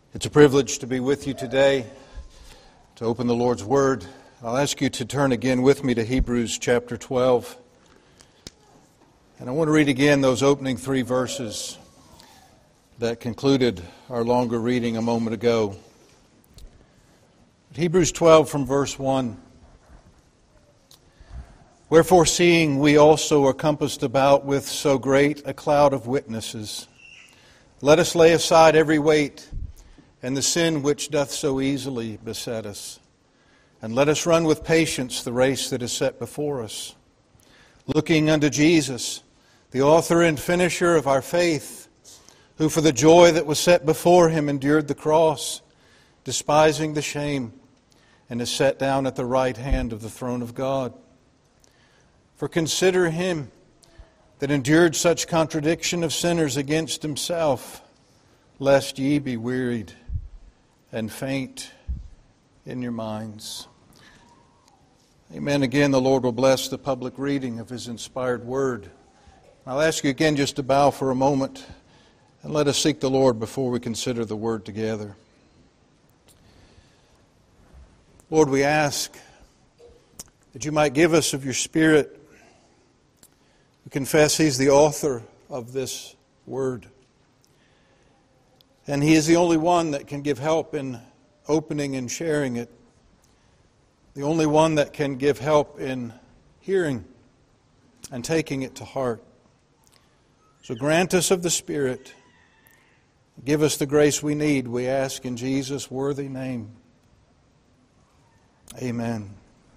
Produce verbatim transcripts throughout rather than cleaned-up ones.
It's a privilege to be with you today, to open the Lord's Word. I'll ask you to turn again with me to Hebrews chapter twelve. And I want to read again those opening three verses that concluded our longer reading a moment ago. Hebrews twelve from verse one. Wherefore, seeing we also are compassed about with so great a cloud of witnesses, let us lay aside every weight and the sin which doth so easily beset us. And let us run with patience the race that is set before us, looking unto Jesus, the author and finisher of our faith, who for the joy that was set before him endured the cross, despising the shame, and is set down at the right hand of the throne of God. For consider him that endured such contradiction of sinners against himself, lest ye be wearied and faint in your minds. Amen. Again, the Lord will bless the public reading of His inspired Word. I'll ask you again just to bow for a moment and let us seek the Lord before we consider the Word together. Lord, we ask that you might give us of your Spirit. We confess He's the author of this Word. And He is the only one that can give help in opening and sharing it. The only one that can give help in hearing and taking it to heart. So grant us of the Spirit. Give us the grace we need, we ask in Jesus' worthy name. Amen.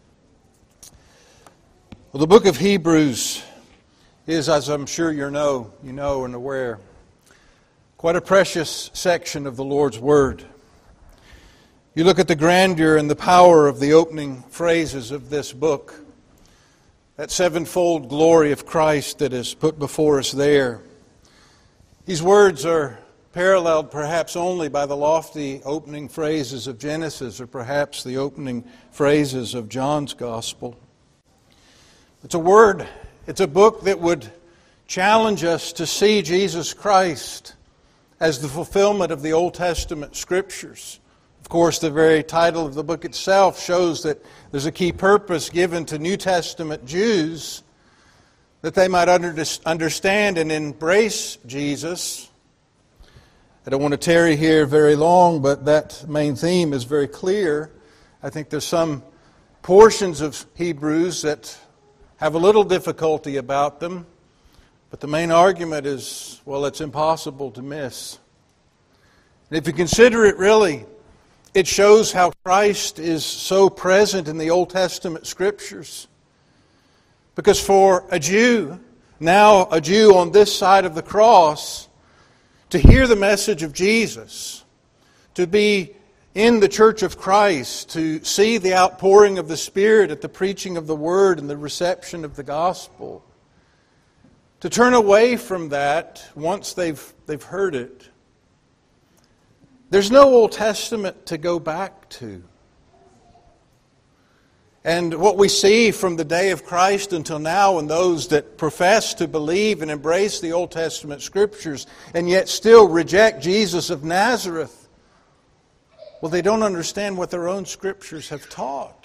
Well, the book of Hebrews is, as I'm sure you know, you know and aware, quite a precious section of the Lord's Word. You look at the grandeur and the power of the opening phrases of this book, that sevenfold glory of Christ that is put before us there. These words are paralleled perhaps only by the lofty opening phrases of Genesis or perhaps the opening phrases of John's Gospel. It's a word, it's a book that would challenge us to see Jesus Christ as the fulfillment of the Old Testament Scriptures. Of course, the very title of the book itself shows that there's a key purpose given to New Testament Jews that they might understand and embrace Jesus. I don't want to tarry here very long, but that main theme is very clear. I think there's some portions of Hebrews that have a little difficulty about them, but the main argument is, well, it's impossible to miss. And if you consider it really, it shows how Christ is so present in the Old Testament Scriptures. Because for a Jew, now a Jew on this side of the cross, to hear the message of Jesus, to be in the church of Christ, to see the outpouring of the Spirit at the preaching of the Word and the reception of the Gospel, to turn away from that once they've, they've heard it, there's no Old Testament to go back to. And what we see from the day of Christ until now, and those that profess to believe and embrace the Old Testament Scriptures and yet still reject Jesus of Nazareth, well, they don't understand what their own Scriptures have taught.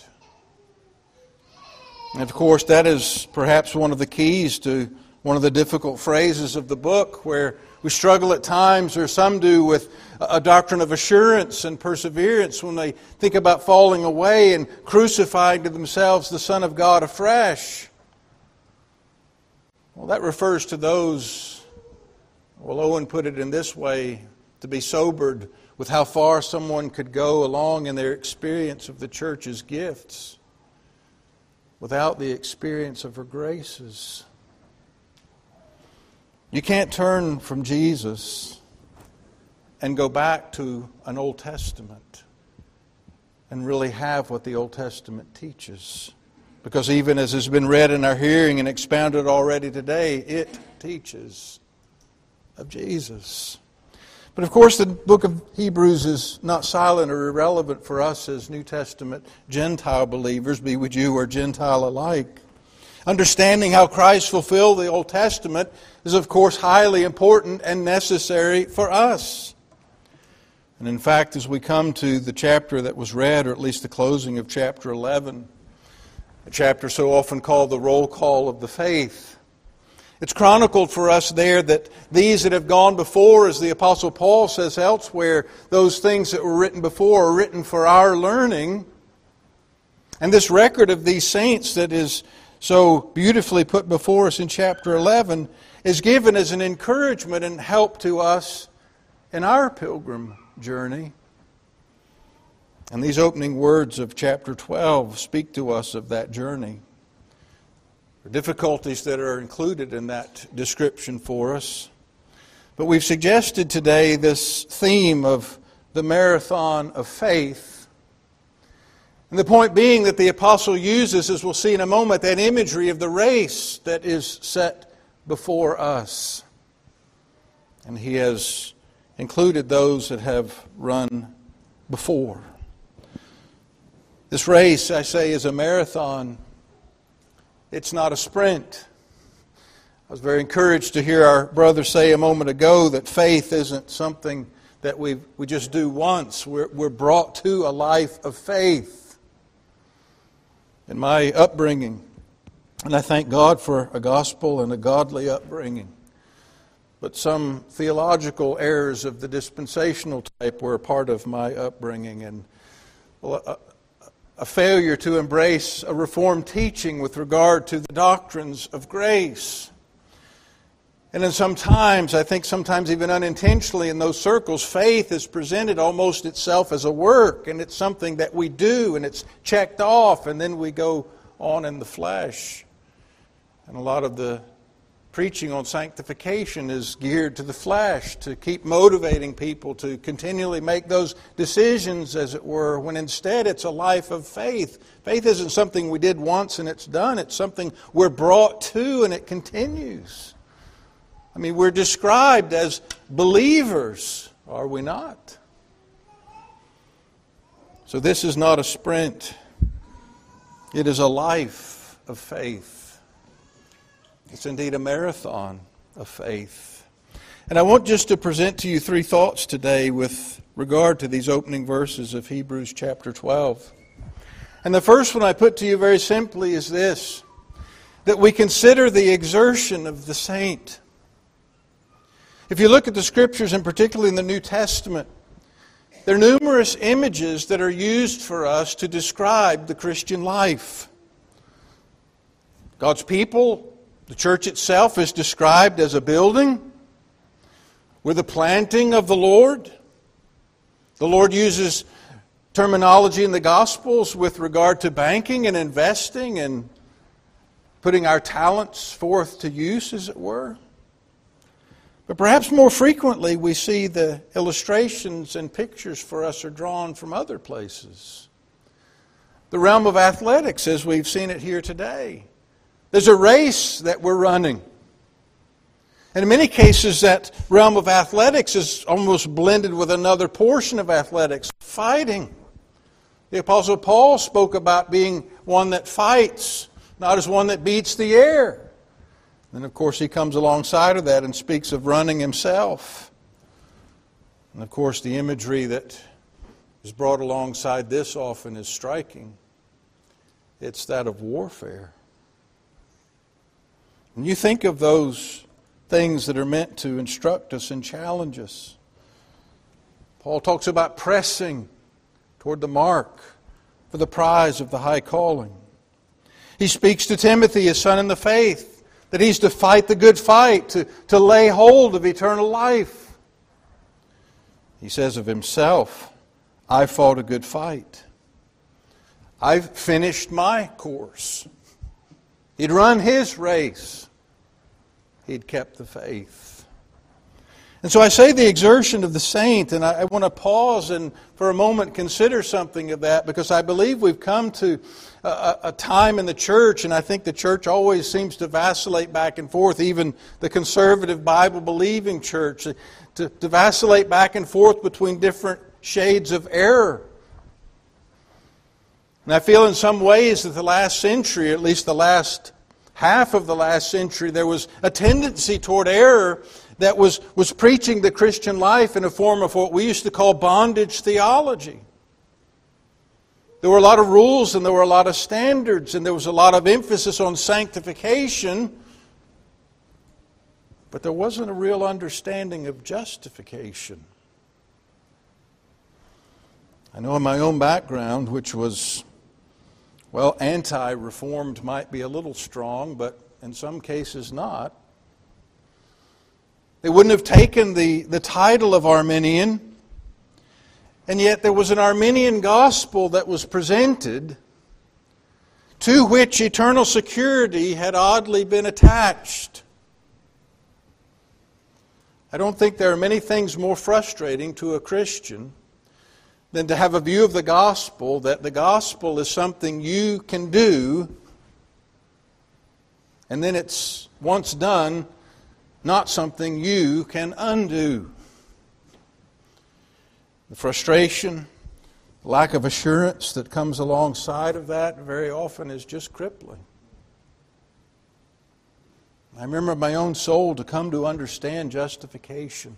And of course, that is perhaps one of the keys to one of the difficult phrases of the book, where we struggle at times, or some do, with a doctrine of assurance and perseverance when they think about falling away and crucifying to themselves the Son of God afresh. Well, that refers to those, well, Owen put it in this way, to be sobered with how far someone could go along in their experience of the church's gifts without the experience of her graces. You can't turn from Jesus and go back to an Old Testament and really have what the Old Testament teaches. Because even as has been read in our hearing and expounded already today, it teaches of Jesus. But of course, the book of Hebrews is not silent or irrelevant for us as New Testament Gentile believers, be we Jew or Gentile alike. Understanding how Christ fulfilled the Old Testament is, of course, highly important and necessary for us. And in fact, as we come to the chapter that was read, or at least the closing of chapter eleven, a chapter so often called the roll call of the faith, it's chronicled for us there that these that have gone before, as the Apostle Paul says elsewhere, those things that were written before are written for our learning. And this record of these saints that is so beautifully put before us in chapter eleven is given as an encouragement and help to us in our pilgrim journey. And these opening words of chapter twelve speak to us of that journey. There are difficulties that are included in that description for us. But we've suggested today this theme of the marathon of faith. And the point being that the apostle uses, as we'll see in a moment, that imagery of the race that is set before us. And he has included those that have run before. This race, I say, is a marathon. It's not a sprint. I was very encouraged to hear our brother say a moment ago that faith isn't something that we we just do once. We're, we're brought to a life of faith. In my upbringing, and I thank God for a gospel and a godly upbringing, but some theological errors of the dispensational type were a part of my upbringing, and well, a, a failure to embrace a Reformed teaching with regard to the doctrines of grace. And then sometimes, I think sometimes even unintentionally in those circles, faith is presented almost itself as a work, and it's something that we do, and it's checked off, and then we go on in the flesh. And a lot of the preaching on sanctification is geared to the flesh, to keep motivating people to continually make those decisions, as it were, when instead it's a life of faith. Faith isn't something we did once and it's done. It's something we're brought to and it continues. I mean, we're described as believers, are we not? So this is not a sprint. It is a life of faith. It's indeed a marathon of faith. And I want just to present to you three thoughts today with regard to these opening verses of Hebrews chapter twelve. And the first one I put to you very simply is this, that we consider the exertion of the saint. If you look at the Scriptures, and particularly in the New Testament, there are numerous images that are used for us to describe the Christian life. God's people, the church itself, is described as a building with a planting of the Lord. The Lord uses terminology in the Gospels with regard to banking and investing and putting our talents forth to use, as it were. But perhaps more frequently we see the illustrations and pictures for us are drawn from other places. The realm of athletics, as we've seen it here today. There's a race that we're running. And in many cases, that realm of athletics is almost blended with another portion of athletics, fighting. The Apostle Paul spoke about being one that fights, not as one that beats the air. And of course, he comes alongside of that and speaks of running himself. And of course, the imagery that is brought alongside this often is striking. It's that of warfare. When you think of those things that are meant to instruct us and challenge us, Paul talks about pressing toward the mark for the prize of the high calling. He speaks to Timothy, his son in the faith, that he's to fight the good fight, to, to lay hold of eternal life. He says of himself, I fought a good fight. I've finished my course. He'd run his race. He'd kept the faith. And so I say the exertion of the saint, and I, I want to pause and for a moment consider something of that, because I believe we've come to a, a time in the church, and I think the church always seems to vacillate back and forth, even the conservative Bible-believing church, to, to vacillate back and forth between different shades of error. And I feel in some ways that the last century, at least the last half of the last century, there was a tendency toward error that was, was preaching the Christian life in a form of what we used to call bondage theology. There were a lot of rules and there were a lot of standards and there was a lot of emphasis on sanctification, but there wasn't a real understanding of justification. I know in my own background, which was, well, anti-reformed might be a little strong, but in some cases not. They wouldn't have taken the, the title of Arminian, and yet there was an Arminian gospel that was presented to which eternal security had oddly been attached. I don't think there are many things more frustrating to a Christian than to have a view of the gospel that the gospel is something you can do, and then it's, once done, not something you can undo. The frustration, lack of assurance that comes alongside of that very often is just crippling. I remember my own soul to come to understand justification.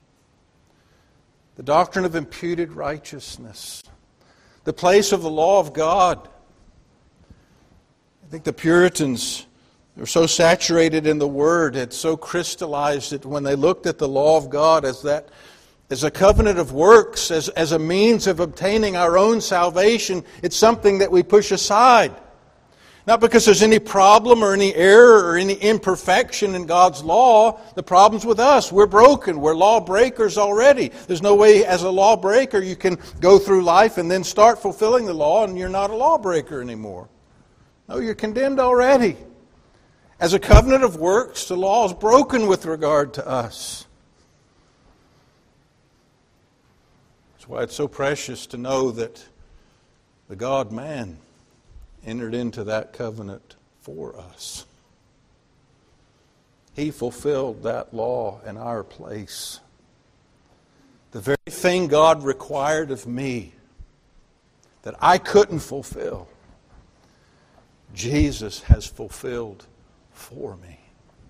The doctrine of imputed righteousness. The place of the law of God. I think the Puritans were so saturated in the Word, had so crystallized it when they looked at the law of God as that, as a covenant of works, as, as a means of obtaining our own salvation. It's something that we push aside. Not because there's any problem or any error or any imperfection in God's law. The problem's with us. We're broken. We're lawbreakers already. There's no way as a lawbreaker you can go through life and then start fulfilling the law and you're not a lawbreaker anymore. No, you're condemned already. As a covenant of works, the law is broken with regard to us. That's why it's so precious to know that the God-man entered into that covenant for us. He fulfilled that law in our place. The very thing God required of me that I couldn't fulfill, Jesus has fulfilled for me.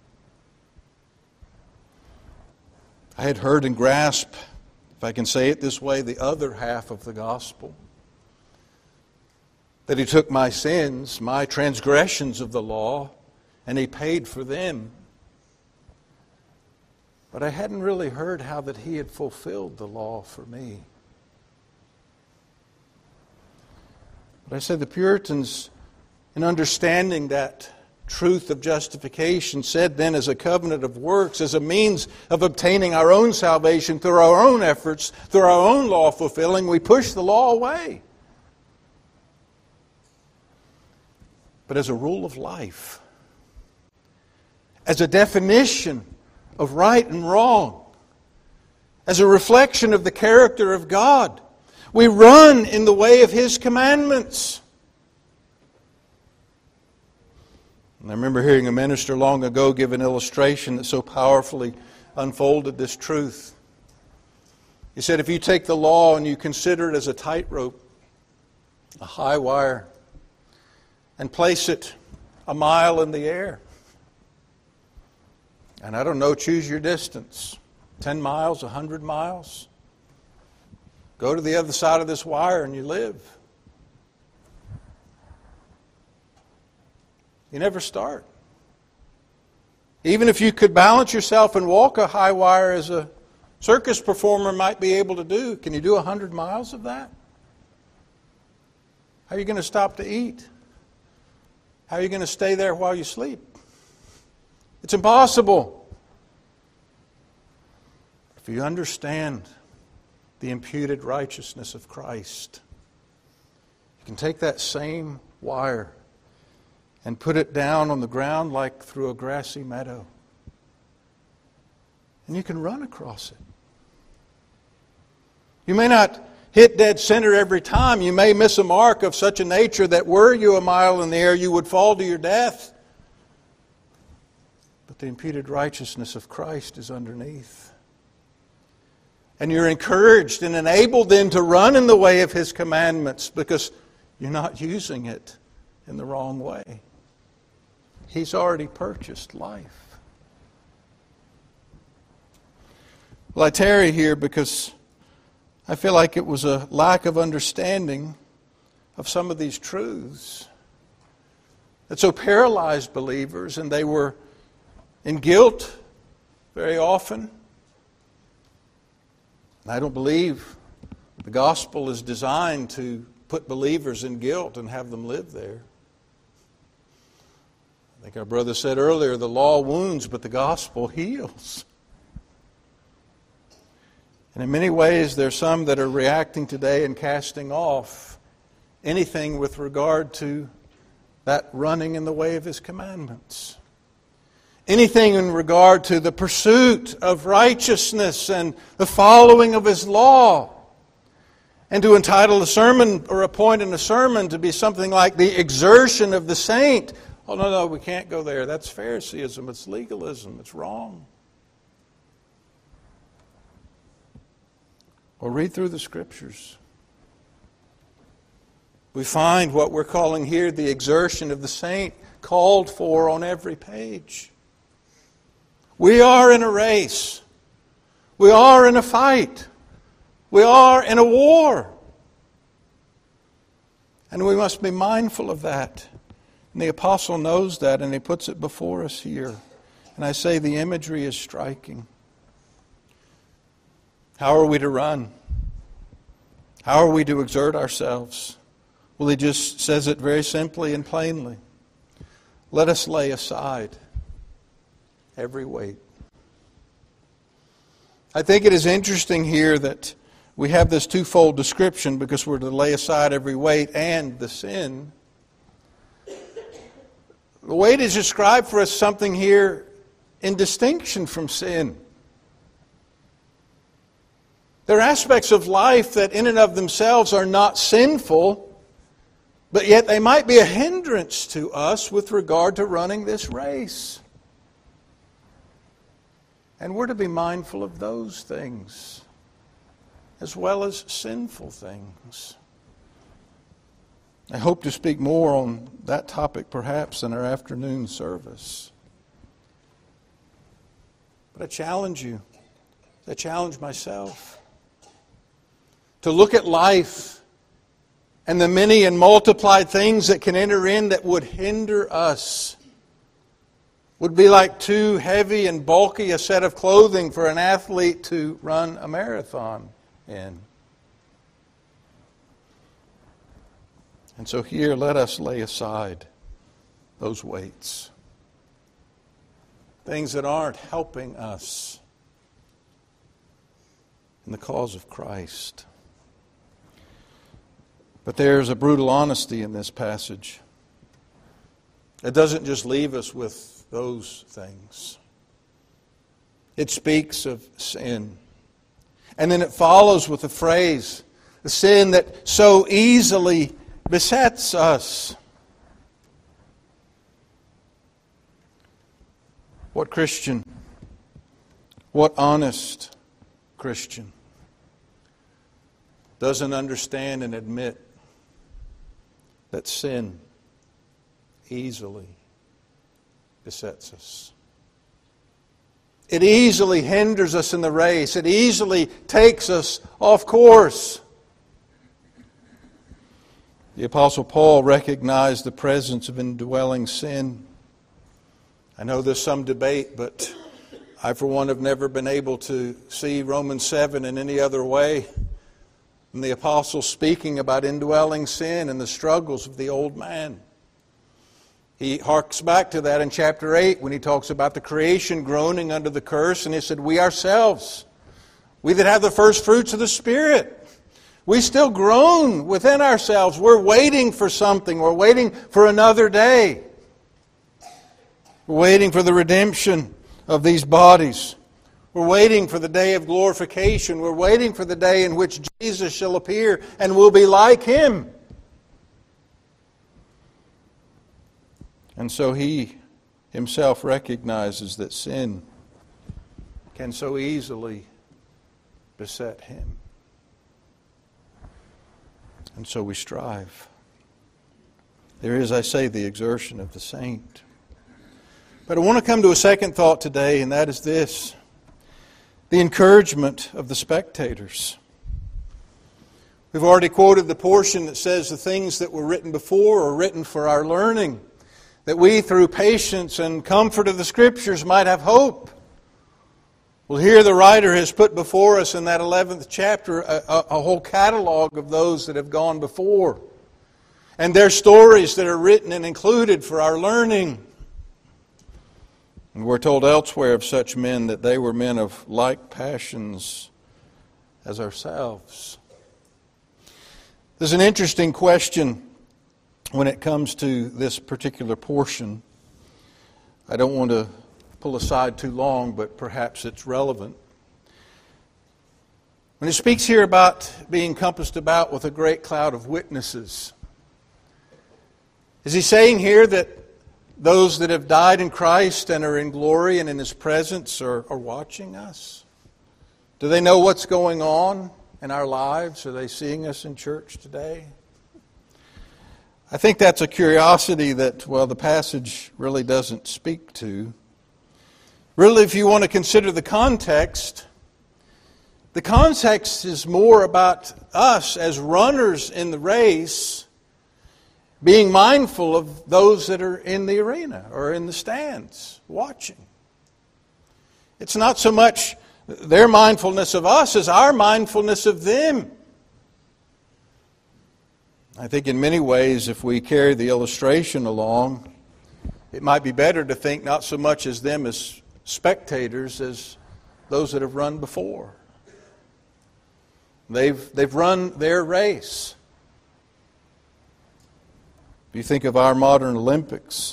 I had heard and grasped, if I can say it this way, the other half of the gospel. That He took my sins, my transgressions of the law, and He paid for them. But I hadn't really heard how that He had fulfilled the law for me. But I said the Puritans, in understanding that truth of justification, said then as a covenant of works, as a means of obtaining our own salvation through our own efforts, through our own law fulfilling, we push the law away. But as a rule of life, as a definition of right and wrong, as a reflection of the character of God, we run in the way of His commandments. And I remember hearing a minister long ago give an illustration that so powerfully unfolded this truth. He said, if you take the law and you consider it as a tightrope, a high wire, and place it a mile in the air. And I don't know, choose your distance. Ten miles, a hundred miles. Go to the other side of this wire and you live. You never start. Even if you could balance yourself and walk a high wire as a circus performer might be able to do, can you do a hundred miles of that? How are you going to stop to eat? How are you going to stay there while you sleep? It's impossible. If you understand the imputed righteousness of Christ, you can take that same wire and put it down on the ground like through a grassy meadow. And you can run across it. You may not hit dead center every time. You may miss a mark of such a nature that were you a mile in the air, you would fall to your death. But the imputed righteousness of Christ is underneath. And you're encouraged and enabled then to run in the way of His commandments because you're not using it in the wrong way. He's already purchased life. Well, I tarry here because I feel like it was a lack of understanding of some of these truths that so paralyzed believers, and they were in guilt very often. And I don't believe the gospel is designed to put believers in guilt and have them live there. I think our brother said earlier, the law wounds, but the gospel heals. And in many ways, there are some that are reacting today and casting off anything with regard to that running in the way of His commandments. Anything in regard to the pursuit of righteousness and the following of His law. And to entitle a sermon or a point in a sermon to be something like the exertion of the saint. Oh, no, no, we can't go there. That's Phariseeism. It's legalism. It's wrong. Well, read through the Scriptures. We find what we're calling here the exertion of the saint called for on every page. We are in a race. We are in a fight. We are in a war. And we must be mindful of that. And the apostle knows that, and he puts it before us here. And I say the imagery is striking. How are we to run? How are we to exert ourselves? Well, he just says it very simply and plainly. Let us lay aside every weight. I think it is interesting here that we have this twofold description, because we're to lay aside every weight and the sin. The weight is described for us something here in distinction from sin. There are aspects of life that in and of themselves are not sinful, but yet they might be a hindrance to us with regard to running this race. And we're to be mindful of those things, as well as sinful things. I hope to speak more on that topic perhaps in our afternoon service. But I challenge you, I challenge myself, to look at life and the many and multiplied things that can enter in that would hinder us. Would be like too heavy and bulky a set of clothing for an athlete to run a marathon in. And so here, let us lay aside those weights. Things that aren't helping us in the cause of Christ. But there's a brutal honesty in this passage. It doesn't just leave us with those things. It speaks of sin. And then it follows with a phrase, the sin that so easily besets us. What Christian, what honest Christian doesn't understand and admit that sin easily besets us? It easily hinders us in the race. It easily takes us off course. The Apostle Paul recognized the presence of indwelling sin. I know there's some debate, but I, for one, have never been able to see Romans seven in any other way than the Apostle speaking about indwelling sin and the struggles of the old man. He harks back to that in chapter eight when he talks about the creation groaning under the curse, and he said, we ourselves, we that have the first fruits of the Spirit, we still groan within ourselves. We're waiting for something. We're waiting for another day. We're waiting for the redemption of these bodies. We're waiting for the day of glorification. We're waiting for the day in which Jesus shall appear and we'll be like Him. And so he himself recognizes that sin can so easily beset him. And so we strive. There is, I say, the exertion of the saint. But I want to come to a second thought today, and that is this. the encouragement of the spectators. We've already quoted the portion that says the things that were written before are written for our learning, that we through patience and comfort of the Scriptures might have hope. Well, here the writer has put before us in that eleventh chapter a, a, a whole catalog of those that have gone before, and their stories that are written and included for our learning. And we're told elsewhere of such men that they were men of like passions as ourselves. There's an interesting question when it comes to this particular portion. I don't want to pull aside too long, but perhaps it's relevant. When it speaks here about being compassed about with a great cloud of witnesses, is he saying here that those that have died in Christ and are in glory and in His presence are, are watching us? Do they know what's going on in our lives? Are they seeing us in church today? I think that's a curiosity that, well, the passage really doesn't speak to. Really, if you want to consider the context, the context is more about us as runners in the race being mindful of those that are in the arena or in the stands watching. It's not so much their mindfulness of us as our mindfulness of them. I think in many ways, if we carry the illustration along, it might be better to think not so much as them as spectators as those that have run before. They've, they've run their race. If you think of our modern Olympics,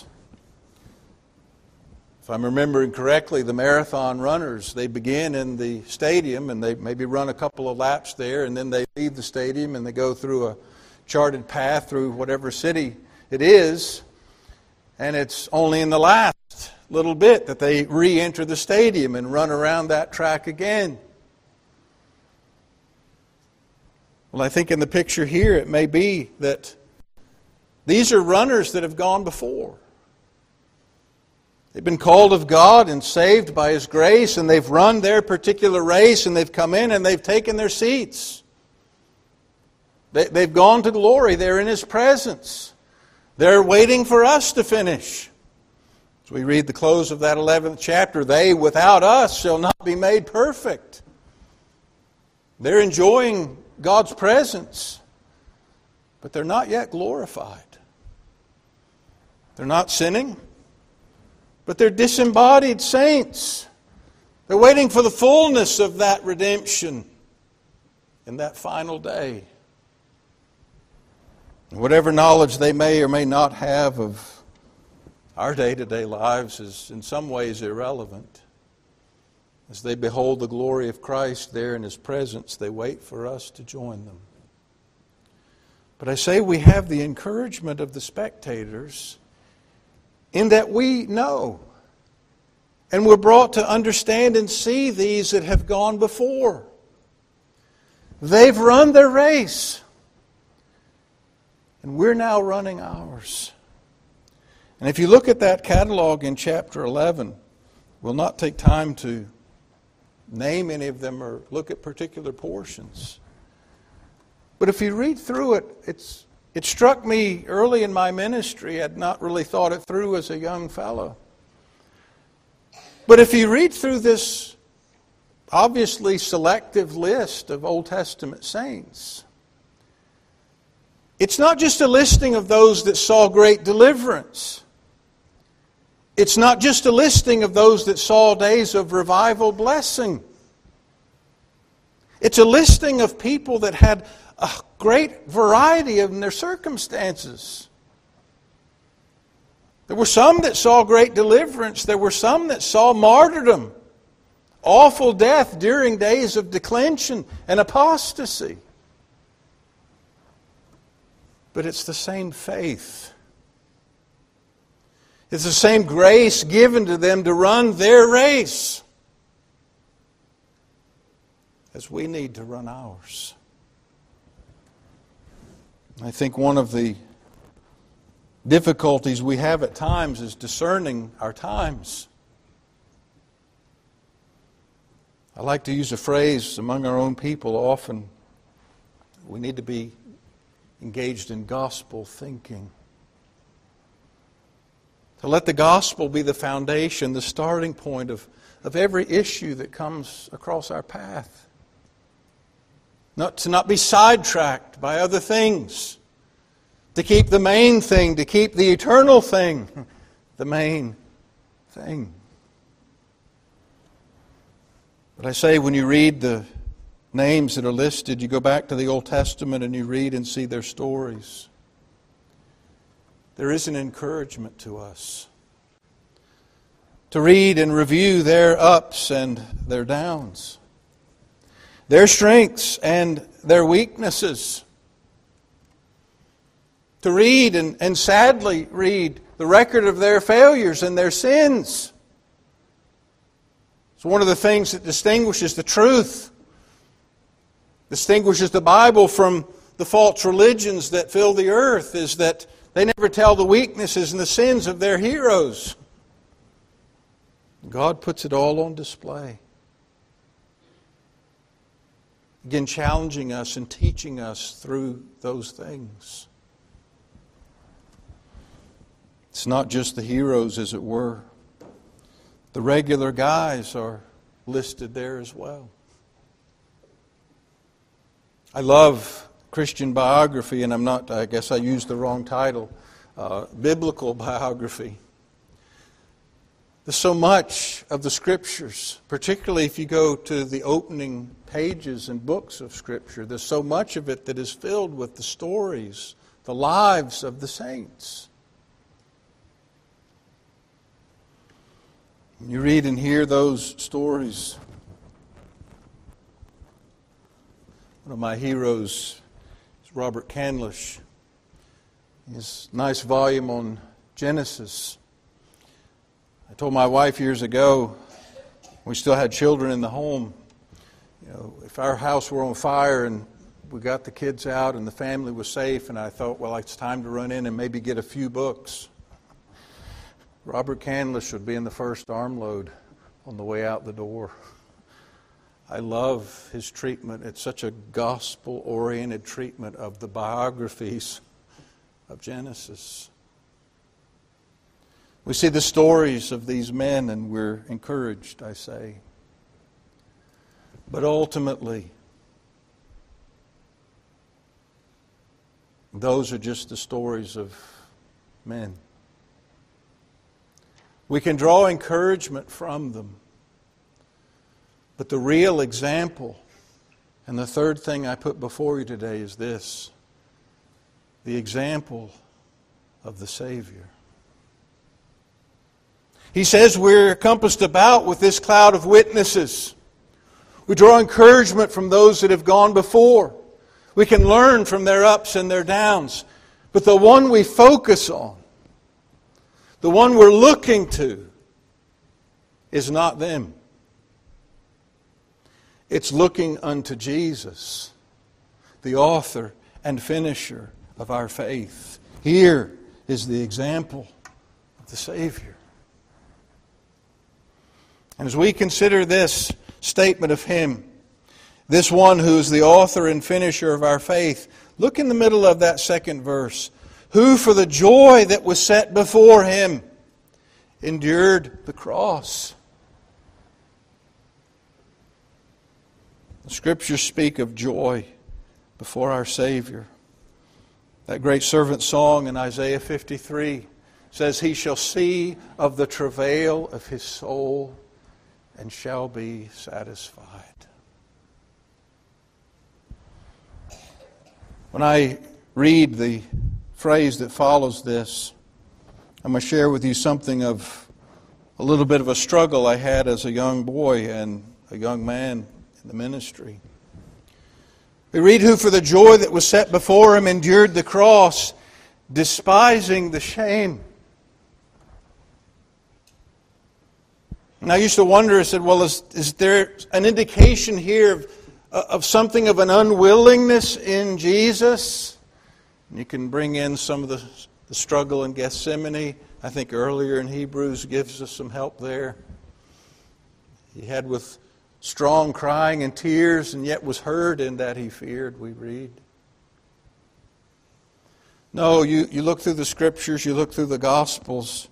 if I'm remembering correctly, the marathon runners, they begin in the stadium and they maybe run a couple of laps there, and then they leave the stadium and they go through a charted path through whatever city it is, and it's only in the last little bit that they re-enter the stadium and run around that track again. Well, I think in the picture here it may be that these are runners that have gone before. They've been called of God and saved by His grace, and they've run their particular race, and they've come in and they've taken their seats. They, they've gone to glory. They're in His presence. They're waiting for us to finish. As we read the close of that eleventh chapter, they without us shall not be made perfect. They're enjoying God's presence, but they're not yet glorified. They're not sinning, but they're disembodied saints. They're waiting for the fullness of that redemption in that final day. Whatever knowledge they may or may not have of our day-to-day lives is in some ways irrelevant. As they behold the glory of Christ there in His presence, they wait for us to join them. But I say we have the encouragement of the spectators in that we know, and we're brought to understand and see these that have gone before. They've run their race, and we're now running ours. And if you look at that catalog in chapter eleven, we'll not take time to name any of them or look at particular portions. But if you read through it, it's It struck me early in my ministry. I'd not really thought it through as a young fellow. But if you read through this obviously selective list of Old Testament saints, it's not just a listing of those that saw great deliverance. It's not just a listing of those that saw days of revival blessing. It's a listing of people that had a great variety in their circumstances. There were some that saw great deliverance. There were some that saw martyrdom, awful death during days of declension and apostasy. But it's the same faith. It's the same grace given to them to run their race as we need to run ours. I think one of the difficulties we have at times is discerning our times. I like to use a phrase among our own people often. We need to be engaged in gospel thinking. To let the gospel be the foundation, the starting point of, of every issue that comes across our path. Not to not be sidetracked by other things. To keep the main thing, to keep the eternal thing, the main thing. But I say, when you read the names that are listed, you go back to the Old Testament and you read and see their stories. There is an encouragement to us to read and review their ups and their downs, their strengths and their weaknesses. To read and, and sadly read the record of their failures and their sins. It's one of the things that distinguishes the truth, distinguishes the Bible from the false religions that fill the earth, is that they never tell the weaknesses and the sins of their heroes. God puts it all on display. Again, challenging us and teaching us through those things. It's not just the heroes, as it were. The regular guys are listed there as well. I love Christian biography, and I'm not, I guess I used the wrong title, uh, biblical biography. There's so much of the Scriptures, particularly if you go to the opening pages and books of Scripture, there's so much of it that is filled with the stories, the lives of the saints. You read and hear those stories. One of my heroes is Robert Candlish. His nice volume on Genesis. I told my wife years ago, we still had children in the home, you know, if our house were on fire and we got the kids out and the family was safe, and I thought, well, it's time to run in and maybe get a few books. Robert Candlish would be in the first armload on the way out the door. I love his treatment. It's such a gospel-oriented treatment of the biographies of Genesis. We see the stories of these men and we're encouraged, I say. But ultimately, those are just the stories of men. We can draw encouragement from them. But the real example, and the third thing I put before you today is this: the example of the Savior. He says we're encompassed about with this cloud of witnesses. We draw encouragement from those that have gone before. We can learn from their ups and their downs. But the one we focus on, the one we're looking to, is not them. It's looking unto Jesus, the author and finisher of our faith. Here is the example of the Savior. And as we consider this statement of Him, this one who is the author and finisher of our faith, look in the middle of that second verse. Who for the joy that was set before Him endured the cross. The Scriptures speak of joy before our Savior. That great servant song in Isaiah fifty-three says, He shall see of the travail of His soul and shall be satisfied. When I read the phrase that follows this, I'm going to share with you something of a little bit of a struggle I had as a young boy and a young man in the ministry. We read, who for the joy that was set before Him endured the cross, despising the shame. And I used to wonder, I said, well, is, is there an indication here of, of something of an unwillingness in Jesus? And you can bring in some of the, the struggle in Gethsemane. I think earlier in Hebrews gives us some help there. He had with strong crying and tears, and yet was heard in that he feared, we read. No, you, you look through the Scriptures, you look through the Gospels.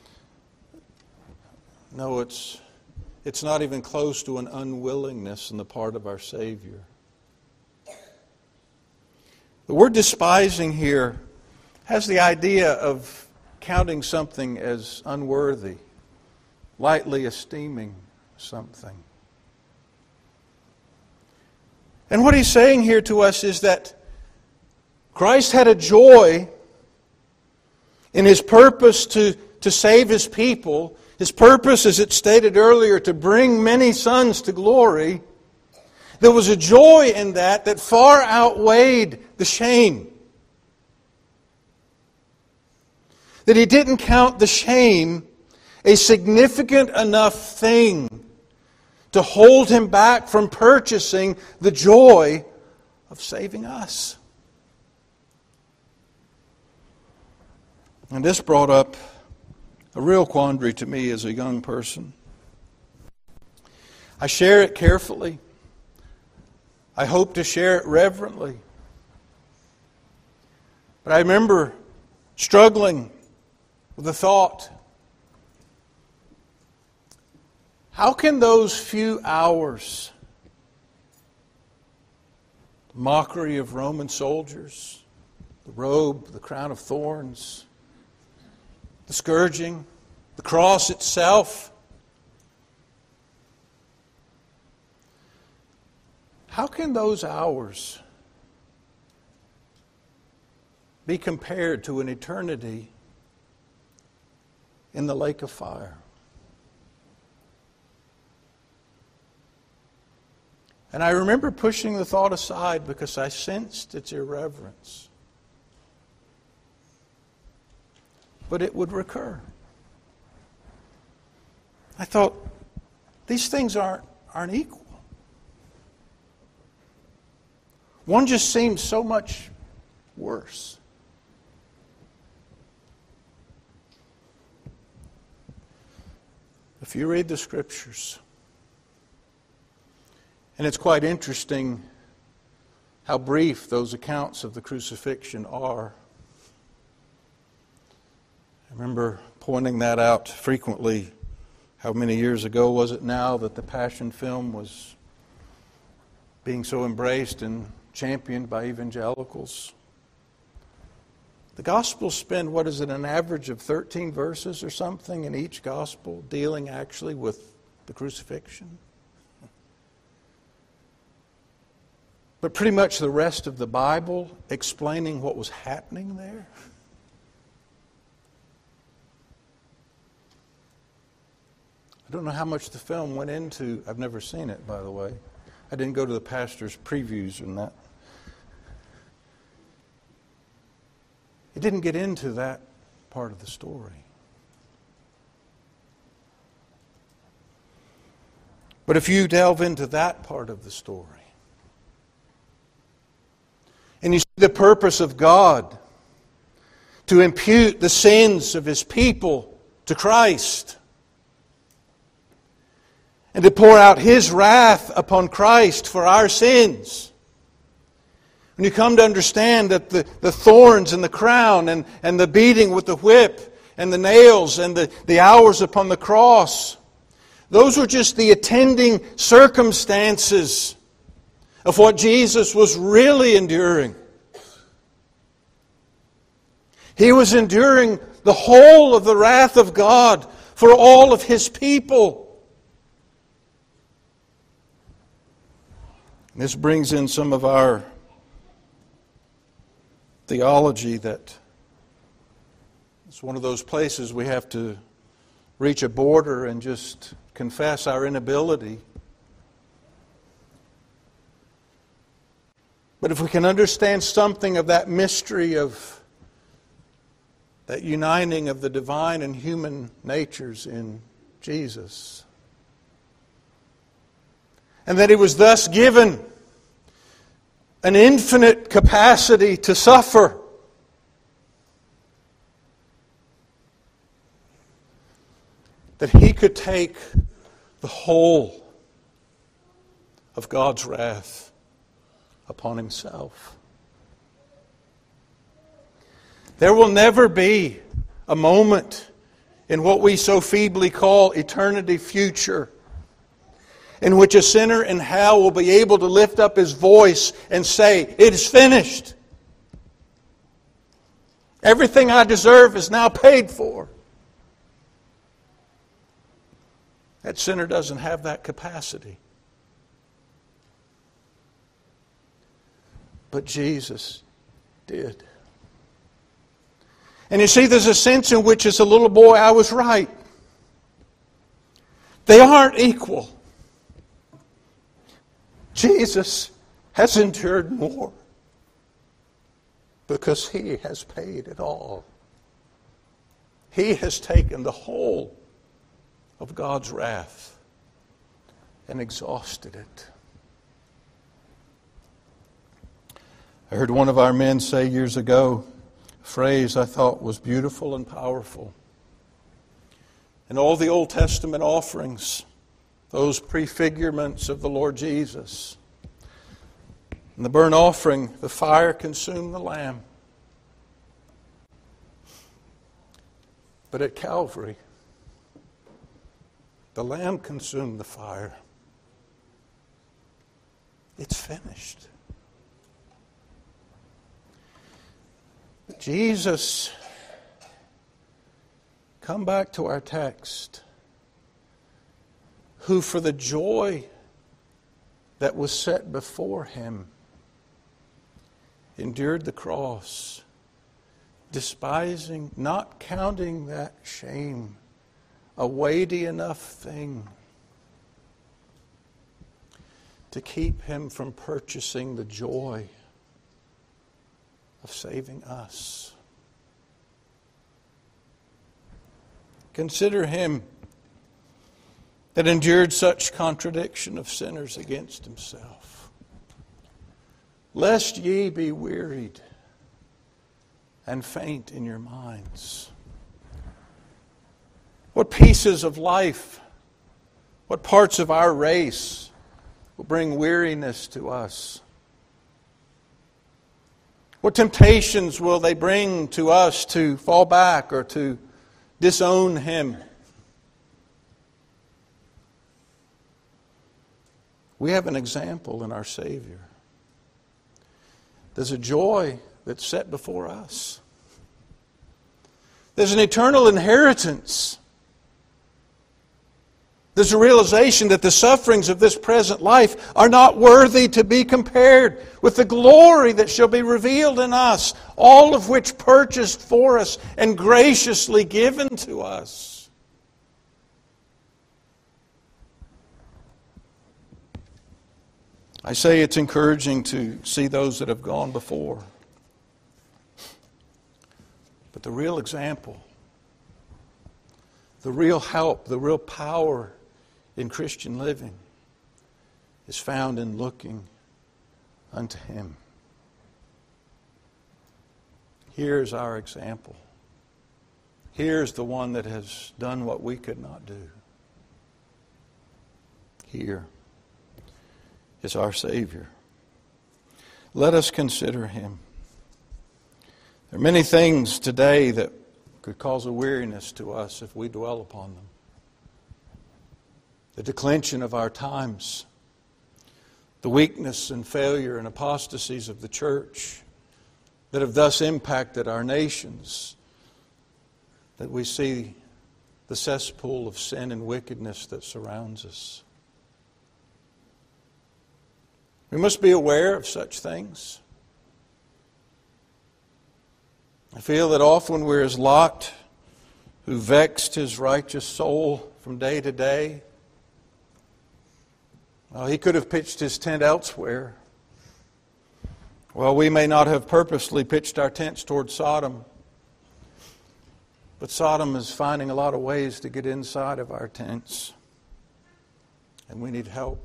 No, it's, it's not even close to an unwillingness on the part of our Savior. The word despising here has the idea of counting something as unworthy, lightly esteeming something. And what he's saying here to us is that Christ had a joy in his purpose to, to save his people. His purpose, as it stated earlier, to bring many sons to glory. There was a joy in that that far outweighed the shame. That he didn't count the shame a significant enough thing to hold him back from purchasing the joy of saving us. And this brought up a real quandary to me as a young person. I share it carefully. I hope to share it reverently. But I remember struggling with the thought, how can those few hours, the mockery of Roman soldiers, the robe, the crown of thorns, the scourging, the cross itself, how can those hours be compared to an eternity in the lake of fire? And I remember pushing the thought aside because I sensed its irreverence. But it would recur. I thought, these things aren't, aren't equal. One just seems so much worse. If you read the Scriptures, and it's quite interesting how brief those accounts of the crucifixion are. I remember pointing that out frequently. How many years ago was it now that the Passion film was being so embraced and championed by evangelicals? The Gospels spend, what is it, an average of thirteen verses or something in each Gospel dealing actually with the crucifixion. But pretty much the rest of the Bible explaining what was happening there. I don't know how much the film went into. I've never seen it, by the way. I didn't go to the pastor's previews and that. It didn't get into that part of the story. But if you delve into that part of the story, and you see the purpose of God to impute the sins of His people to Christ, and to pour out His wrath upon Christ for our sins. When you come to understand that the, the thorns and the crown and, and the beating with the whip and the nails and the, the hours upon the cross, those were just the attending circumstances of what Jesus was really enduring. He was enduring the whole of the wrath of God for all of His people. This brings in some of our theology that it's one of those places we have to reach a border and just confess our inability. But if we can understand something of that mystery of that uniting of the divine and human natures in Jesus, and that He was thus given an infinite capacity to suffer, that He could take the whole of God's wrath upon Himself. There will never be a moment in what we so feebly call eternity future in which a sinner in hell will be able to lift up his voice and say, "It is finished. Everything I deserve is now paid for." That sinner doesn't have that capacity. But Jesus did. And you see, there's a sense in which as a little boy I was right. They aren't equal. Jesus has endured more because He has paid it all. He has taken the whole of God's wrath and exhausted it. I heard one of our men say years ago a phrase I thought was beautiful and powerful. In all the Old Testament offerings, those prefigurements of the Lord Jesus, in the burnt offering, the fire consumed the lamb. But at Calvary, the lamb consumed the fire. It's finished. Jesus, come back to our text, who for the joy that was set before Him endured the cross, despising, not counting that shame a weighty enough thing to keep Him from purchasing the joy of saving us. Consider Him that endured such contradiction of sinners against Himself. Lest ye be wearied and faint in your minds. What pieces of life, what parts of our race will bring weariness to us? What temptations will they bring to us to fall back or to disown Him? We have an example in our Savior. There's a joy that's set before us. There's an eternal inheritance. There's a realization that the sufferings of this present life are not worthy to be compared with the glory that shall be revealed in us, all of which purchased for us and graciously given to us. I say it's encouraging to see those that have gone before. But the real example, the real help, the real power in Christian living is found in looking unto Him. Here's our example. Here's the one that has done what we could not do. Here is our Savior. Let us consider Him. There are many things today that could cause a weariness to us if we dwell upon them. The declension of our times, the weakness and failure and apostasies of the church that have thus impacted our nations, that we see the cesspool of sin and wickedness that surrounds us. We must be aware of such things. I feel that often we're as Lot, who vexed his righteous soul from day to day. Well, he could have pitched his tent elsewhere. Well, we may not have purposely pitched our tents toward Sodom, but Sodom is finding a lot of ways to get inside of our tents, and we need help.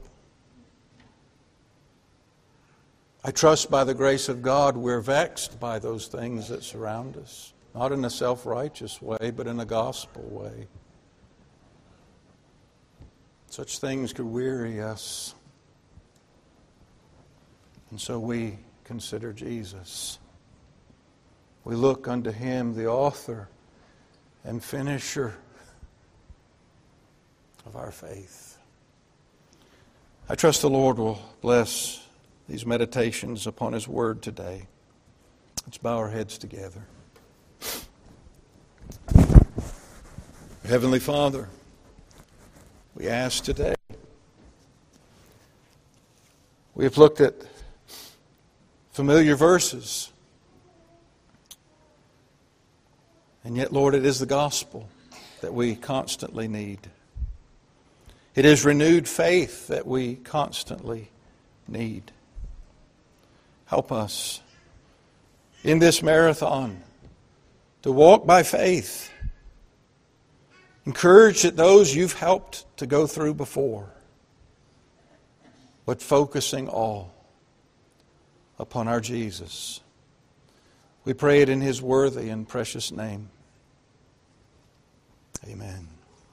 I trust by the grace of God we're vexed by those things that surround us, not in a self-righteous way, but in a gospel way. Such things could weary us. And so we consider Jesus. We look unto Him, the author and finisher of our faith. I trust the Lord will bless these meditations upon His Word today. Let's bow our heads together. Heavenly Father, we ask today, we have looked at familiar verses, and yet, Lord, it is the gospel that we constantly need. It is renewed faith that we constantly need. Help us in this marathon to walk by faith. Encourage that those you've helped to go through before, but focusing all upon our Jesus. We pray it in His worthy and precious name. Amen.